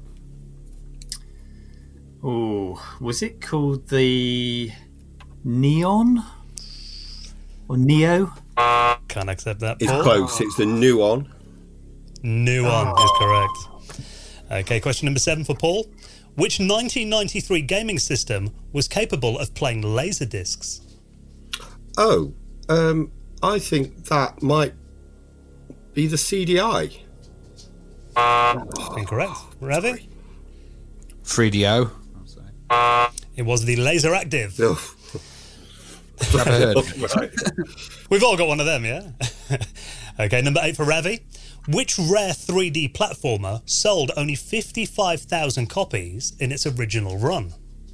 Oh, was it called the Neon? Or Neo? Can't accept that, It's Paul. close. It's the Nuon. Nuon is correct. Okay, question number 7 for Paul. Which 1993 gaming system was capable of playing laser discs? Oh, I think that might be the CDI. Incorrect. Ravi? 3DO. It was the Laser Active. Oh. Never heard. Right. We've all got one of them, yeah? Okay, number 8 for Ravi. Which rare 3D platformer sold only 55,000 copies in its original run?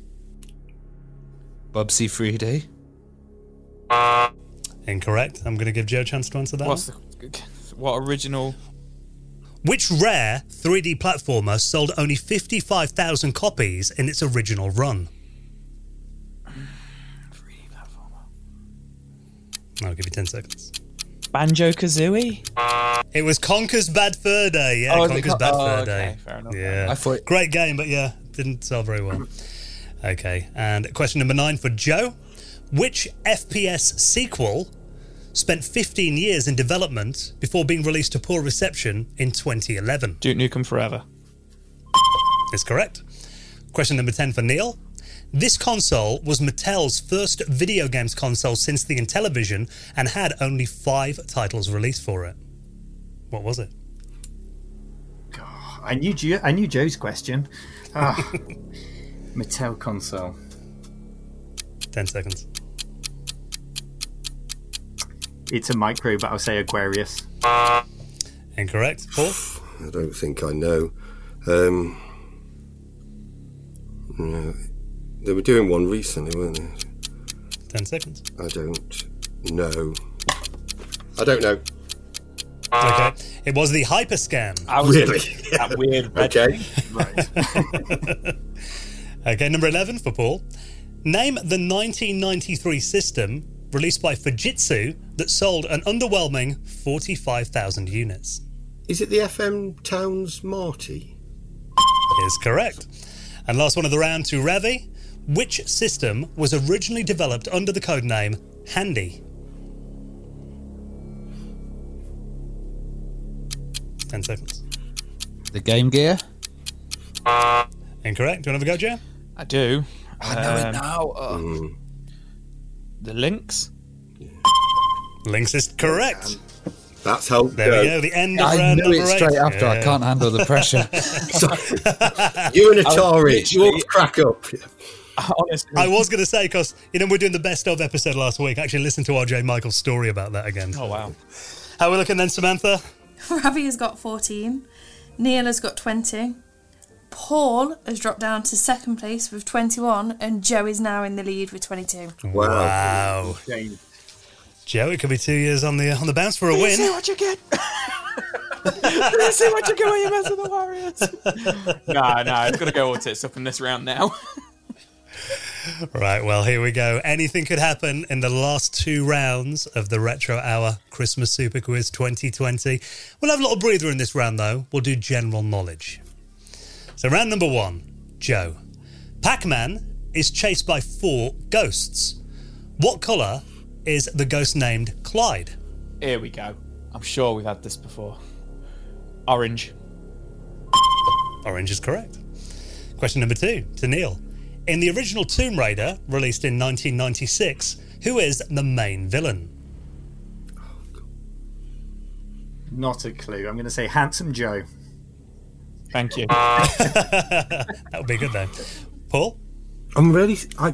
Bubsy 3D. Incorrect. I'm going to give Joe a chance to answer that. What original? Which rare 3D platformer sold only 55,000 copies in its original run? 3D platformer. I'll give you 10 seconds. Banjo-Kazooie? It was Conker's Bad Fur Day. Yeah, Oh, is it Conker's Bad Fur okay, Day. fair enough. Yeah. I thought- Great game, but yeah, didn't sell very well. Okay, and question number 9 for Joe. Which FPS sequel spent 15 years in development before being released to poor reception in 2011? Duke Nukem Forever. Is correct. Question number 10 for Neil. This console was Mattel's first video games console since the Intellivision and had only 5 titles released for it. What was it? I knew Joe's question. Mattel console. 10 seconds. It's a micro, but I'll say Aquarius. Incorrect. Paul? I don't think I know. No. They were doing one recently, weren't they? 10 seconds. I don't know. I don't know. Okay. It was the Hyperscan. I was Really? that weird red Okay. thing. Right. Okay, number 11 for Paul. Name the 1993 system released by Fujitsu that sold an underwhelming 45,000 units. Is it the FM Towns Marty? Is correct. And last one of the round to Ravi. Which system was originally developed under the codename Handy? 10 seconds. The Game Gear. Incorrect. Do you want to have a go, Joe? I do. I know it now. The Lynx. Lynx is correct. That's how. There we go. The end of I round knew number it 8. straight after. I Yeah. can't handle the pressure. You and Atari, literally- you all crack up. Honestly, I was going to say, because, we're doing the best of episode last week. Actually, listen to RJ Michael's story about that again. oh wow. How are we looking then, Samantha? Ravi has got 14. Neil has got 20. Paul has dropped down to second place with 21, and Joe is now in the lead with 22. Wow. Shame. Joe, it could be 2 years on the bounce for a See win. what you get. See what you get when you mess with the Warriors. No, it's going to go all tits up in this round now. Right, well, here we go. Anything could happen in the last 2 rounds of the Retro Hour Christmas Super Quiz 2020. We'll have a little breather in this round, though. We'll do general knowledge. So round number 1, Joe. Pac-Man is chased by 4 ghosts. What colour is the ghost named Clyde? Here we go. I'm sure we've had this before. Orange. Orange is correct. Question number 2, to Neil. In the original Tomb Raider, released in 1996, who is the main villain? Not a clue. I'm going to say Handsome Joe. Thank you. That would be good, though. Paul? I'm really. I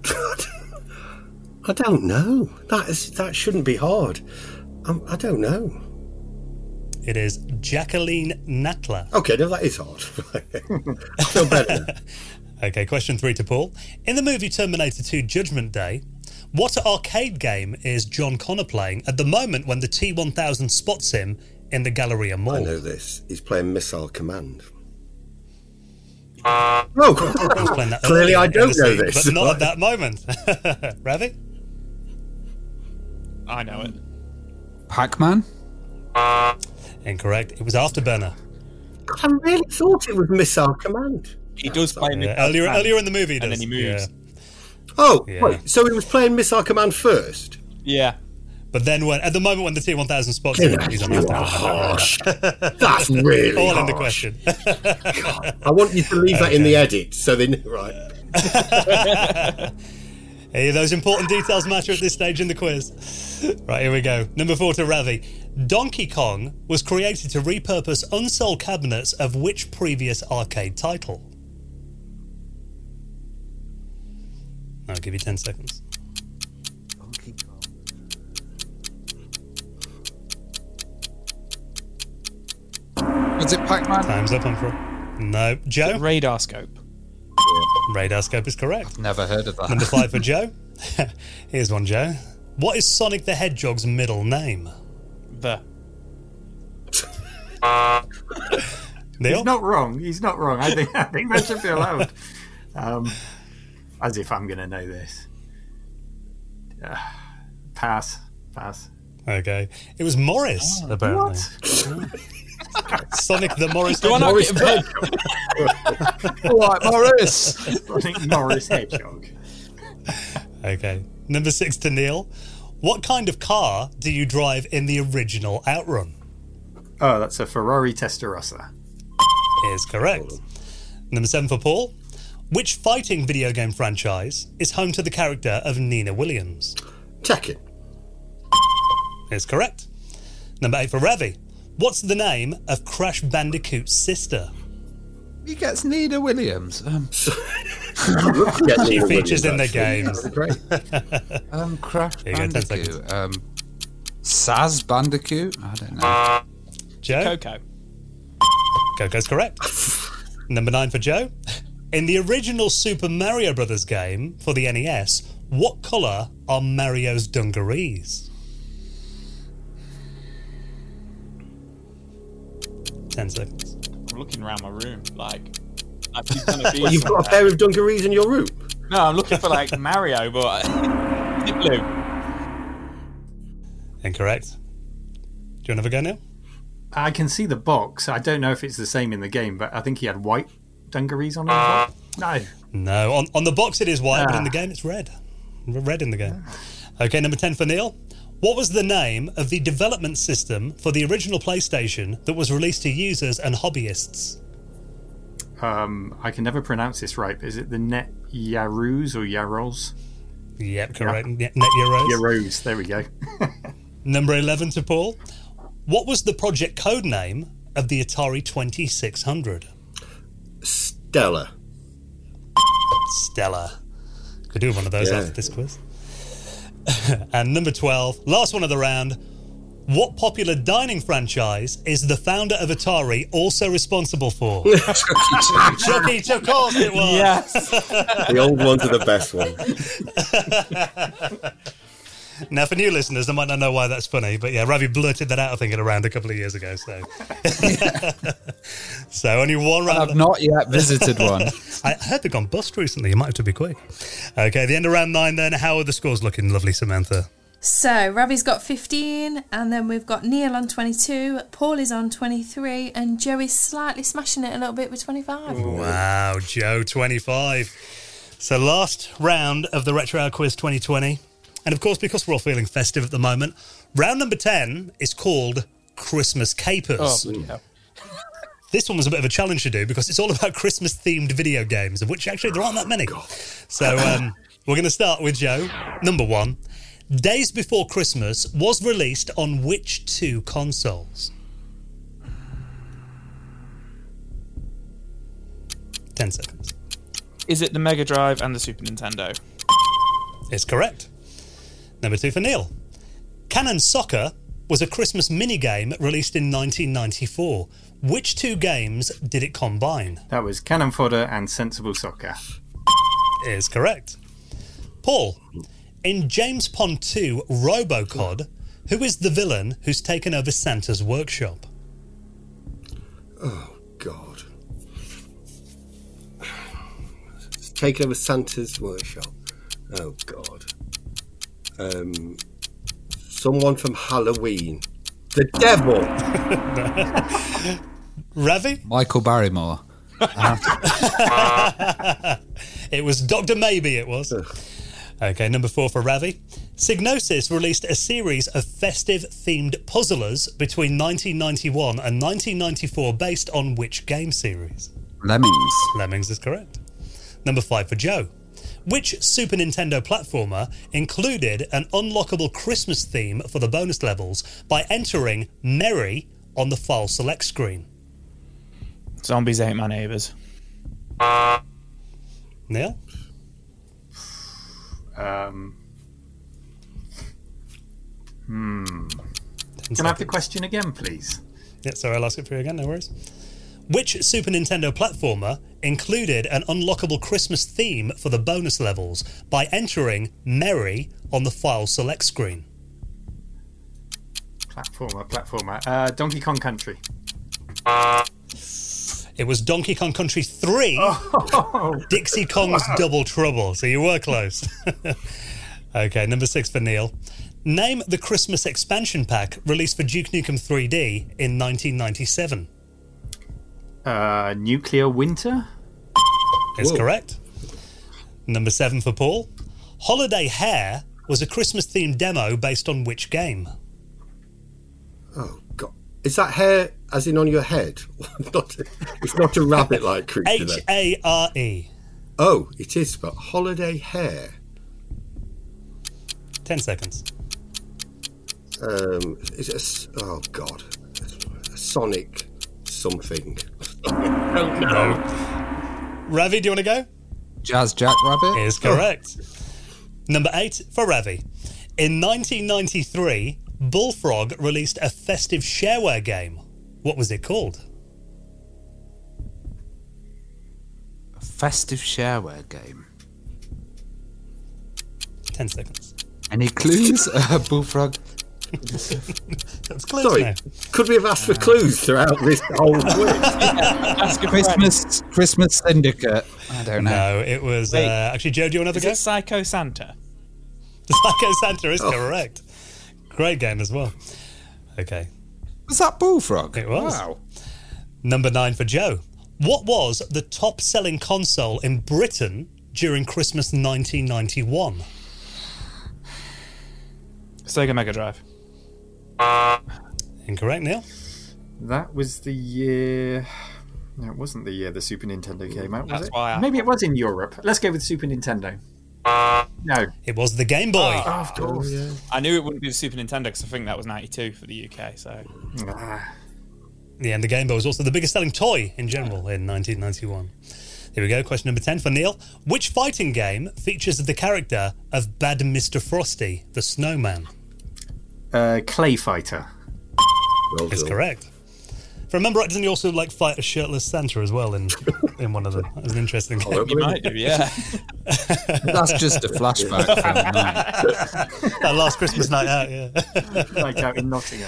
don't know. That shouldn't be hard. I don't know. It is Jacqueline Natler. Okay, no, that is hard. I feel better. Okay, question 3 to Paul. In the movie Terminator 2 Judgment Day, what arcade game is John Connor playing at the moment when the T-1000 spots him in the Galleria Mall? I know this. He's playing Missile Command. He's Oh, playing that clearly earlier I in don't the know scene, this. But not at that moment. Ravi? I know it. Pac-Man. Incorrect. It was Afterburner. I really thought it was Missile Command. He does play Yeah, earlier in the movie, he and does. then he moves. Oh, Yeah. wait, so he was playing Missile Command first? Yeah. But then at the moment when the T-1000 spots him, he's on You are Afterburner. harsh. That's really All in the harsh. question. I want you to leave that in the edit, so they know, right? Hey, those important details matter at this stage in the quiz. Right, here we go. Number 4 to Ravi. Donkey Kong was created to repurpose unsold cabinets of which previous arcade title? I'll give you 10 seconds. Was it Pac-Man? Time's up, Humphrey. No. Joe? Radar scope. Radar scope is correct. Never heard of that. Number 5 for Joe. Here's one, Joe. What is Sonic the Hedgehog's middle name? The. Neil? He's not wrong. He's not wrong. I think that should be allowed. As if I'm going to know this. Pass. Okay. It was Morris, apparently. Sonic the Morris Do I not Hedgehog. get All right, Morris. I think Norris Hedgehog. Okay. Number 6 to Neil. What kind of car do you drive in the original Outrun? Oh, that's a Ferrari Testarossa. Is correct. Number 7 for Paul. Which fighting video game franchise is home to the character of Nina Williams? Tekken. Is correct. Number 8 for Ravi. What's the name of Crash Bandicoot's sister? He gets Nina Williams. She features in the games. Great. Crash Here you go, 10 Bandicoot. Saz Bandicoot? I don't know. Joe? Coco. Coco's correct. Number 9 for Joe. In the original Super Mario Brothers game for the NES, What colour are Mario's dungarees? 10 seconds. I'm looking around my room, like he's gonna be. Well, you've got a pair of dungarees in your room. No, I'm looking for like Mario, but is it blue? Incorrect. Do you want to have a go now? I can see the box. I don't know if it's the same in the game, but I think he had white dungarees on him as well. No. No. On the box it is white, but in the game it's red. Red in the game. Okay, number 10 for Neil. What was the name of the development system for the original PlayStation that was released to users and hobbyists? I can never pronounce this right. Is it the Net Yaroos or Yaros? Yep, correct. Net Euros. Yaroos, there we go. Number 11 to Paul. What was the project code name of the Atari 2600? Stella. Stella. Could do one of those after this quiz. And number 12, last one of the round. What popular dining franchise is the founder of Atari also responsible for? Chuck E. Cheese, of course it was. Yes. The old ones are the best ones. Now, for new listeners, they might not know why that's funny, but yeah, Ravi blurted that out, I think, at around a couple of years ago. So, so only one round. I've not yet visited one. I heard they've gone bust recently. You might have to be quick. Okay, the end of round 9 then. How are the scores looking, lovely Samantha? So, Ravi's got 15, and then we've got Neil on 22, Paul is on 23, and Joey's slightly smashing it a little bit with 25. Wow, Joe, 25. So, last round of the Retro Hour Quiz 2020. And of course, because we're all feeling festive at the moment, round number 10 is called Christmas Capers. Oh, bloody hell. This one was a bit of a challenge to do because it's all about Christmas-themed video games, of which actually there aren't that many. So we're going to start with Joe. Number 1. Days Before Christmas was released on which 2 consoles? 10 seconds. Is it the Mega Drive and the Super Nintendo? It's correct. Number 2 for Neil. Cannon Soccer was a Christmas minigame released in 1994. Which 2 games did it combine? That was Cannon Fodder and Sensible Soccer. Is correct. Paul, in James Pond 2 Robocod, who is the villain who's taken over Santa's workshop? Oh, God. It's taken over Santa's workshop. Oh, God. Someone from Halloween. The devil! Ravi? Michael Barrymore. It was Dr. Maybe, it was. Okay, number 4 for Ravi. Psygnosis released a series of festive-themed puzzlers between 1991 and 1994 based on which game series? Lemmings. Lemmings is correct. Number 5 for Joe. Which Super Nintendo platformer included an unlockable Christmas theme for the bonus levels by entering Merry on the file select screen? Zombies Ain't My Neighbours. Neil? Can I have the question again, please? Yeah, sorry, I'll ask it for you again, no worries. Which Super Nintendo platformer included an unlockable Christmas theme for the bonus levels by entering Merry on the file select screen? Platformer. Donkey Kong Country. It was Donkey Kong Country 3, Dixie Kong's Double Trouble, so you were close. Okay, number 6 for Neil. Name the Christmas expansion pack released for Duke Nukem 3D in 1997. Nuclear Winter? Is correct. Number 7 for Paul. Holiday Hair was a Christmas-themed demo based on which game? Oh, God. Is that hair as in on your head? It's not a rabbit-like creature, then. Hare. Oh, it is, but Holiday Hair. 10 seconds. Is it oh, God. A Sonic something. I don't know. Ravi, do you want to go? Jazz Jackrabbit. Is correct. Number 8 for Ravi. In 1993, Bullfrog released a festive shareware game. What was it called? A festive shareware game. 10 seconds. Any clues? Bullfrog. That's close Sorry, now. could we have asked for clues throughout this whole quiz? Christmas Syndicate. I don't know. No, it was... actually, Joe, do you want to Is have a it Psycho Santa? go? Psycho Santa is correct. Great game as well. Okay. Was that Bullfrog? It was. Wow. Number 9 for Joe. What was the top-selling console in Britain during Christmas 1991? Sega Mega Drive. Incorrect, Neil. That was the year. No, it wasn't the year the Super Nintendo came out, was That's it? why I- Maybe it was in Europe. Let's go with Super Nintendo. No. It was the Game Boy. Oh, of course. I knew it wouldn't be the Super Nintendo because I think that was 92 for the UK. So Ah. Yeah, and the Game Boy was also the biggest selling toy in general in 1991. Here we go, question number 10 for Neil. Which fighting game features the character of Bad Mr. Frosty, the snowman? Clay Fighter. Well Is done. correct. If I remember right, doesn't he also like fight a shirtless Santa as well in one of them? That was an interesting game. you might do, yeah. That's just a flashback from that. That last Christmas night out, yeah. Like out in Nottingham.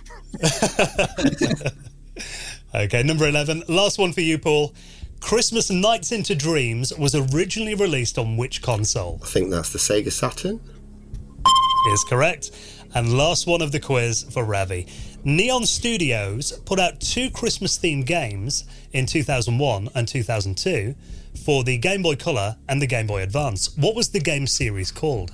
Okay, number 11. Last one for you, Paul. Christmas Nights into Dreams was originally released on which console? I think that's the Sega Saturn. Is correct. And last one of the quiz for Ravi. Neon Studios put out 2 Christmas-themed games in 2001 and 2002 for the Game Boy Color and the Game Boy Advance. What was the game series called?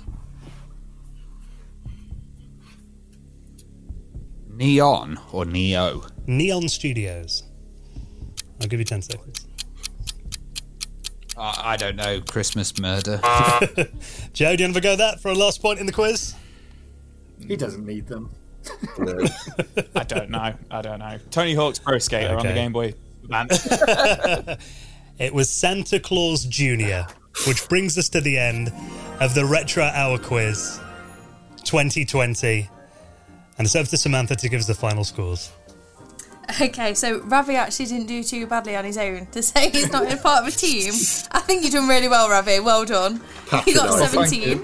Neon or Neo? Neon Studios. I'll give you 10 seconds. I don't know. Christmas Murder. Joe, do you want to go that for a last point in the quiz? He doesn't need them. No. I don't know. Tony Hawk's Pro Skater on the Okay. Game Boy Advance. It was Santa Claus Jr., which brings us to the end of the Retro Hour Quiz 2020. And it's over to Samantha to give us the final scores. Okay, so Ravi actually didn't do too badly on his own. To say he's not a part of a team, I think you've done really well, Ravi. Well done. You got Patronising. 17.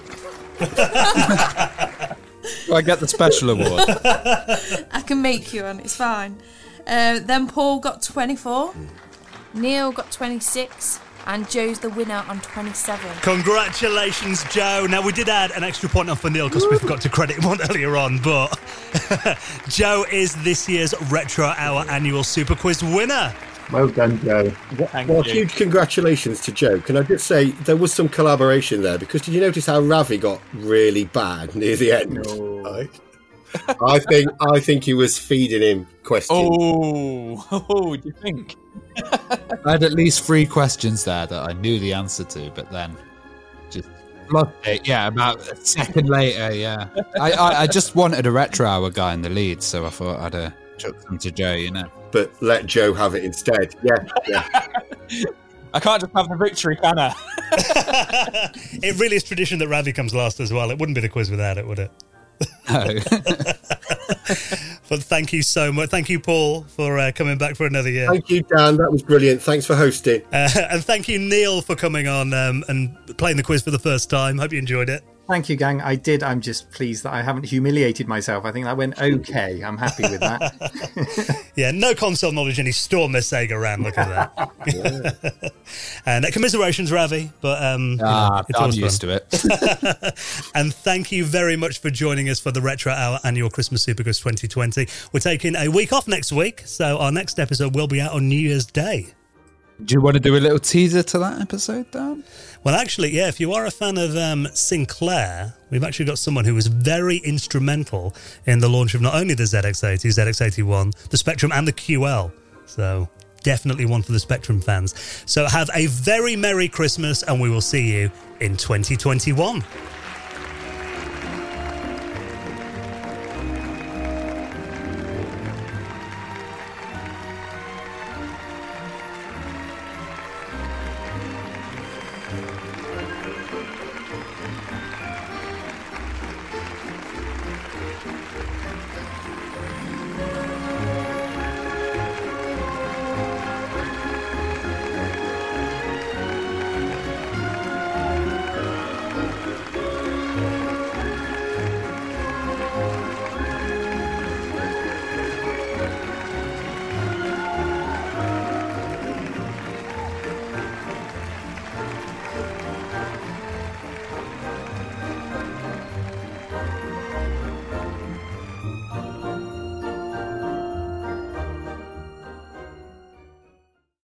Do I get the special award? I can make you one, it's fine. Then Paul got 24, Neil got 26, and Joe's the winner on 27. Congratulations, Joe. Now, we did add an extra point on for Neil because we forgot to credit him on earlier on, but Joe is this year's Retro Hour Annual Super Quiz winner. Well done, Joe. Thank Well, you. huge congratulations to Joe. Can I just say there was some collaboration there, because did you notice how Ravi got really bad near the end? No. Right? I think he was feeding him questions. Oh, do you think? I had at least 3 questions there that I knew the answer to, but then just lost it. Yeah, about a second later, yeah. I just wanted a Retro Hour guy in the lead, so I thought I'd chuck them to Joe, you know. But let Joe have it instead. Yeah. I can't just have the victory, can I? It really is tradition that Ravi comes last as well. It wouldn't be the quiz without it, would it? No. But thank you so much. Thank you, Paul, for coming back for another year. Thank you, Dan. That was brilliant. Thanks for hosting. And thank you, Neil, for coming on and playing the quiz for the first time. Hope you enjoyed it. Thank you, gang. I did. I'm just pleased that I haven't humiliated myself. I think that went okay. I'm happy with that. Yeah, no console knowledge, and he stormed their Sega around. Look at that. And commiserations, Ravi. But it's I'm always used fun. to it. And thank you very much for joining us for the Retro Hour Annual Christmas Super Quiz 2020. We're taking a week off next week, so our next episode will be out on New Year's Day. Do you want to do a little teaser to that episode, Dan? Well, actually, yeah, if you are a fan of Sinclair, we've actually got someone who was very instrumental in the launch of not only the ZX80, ZX81, the Spectrum, and the QL. So definitely one for the Spectrum fans. So have a very Merry Christmas, and we will see you in 2021.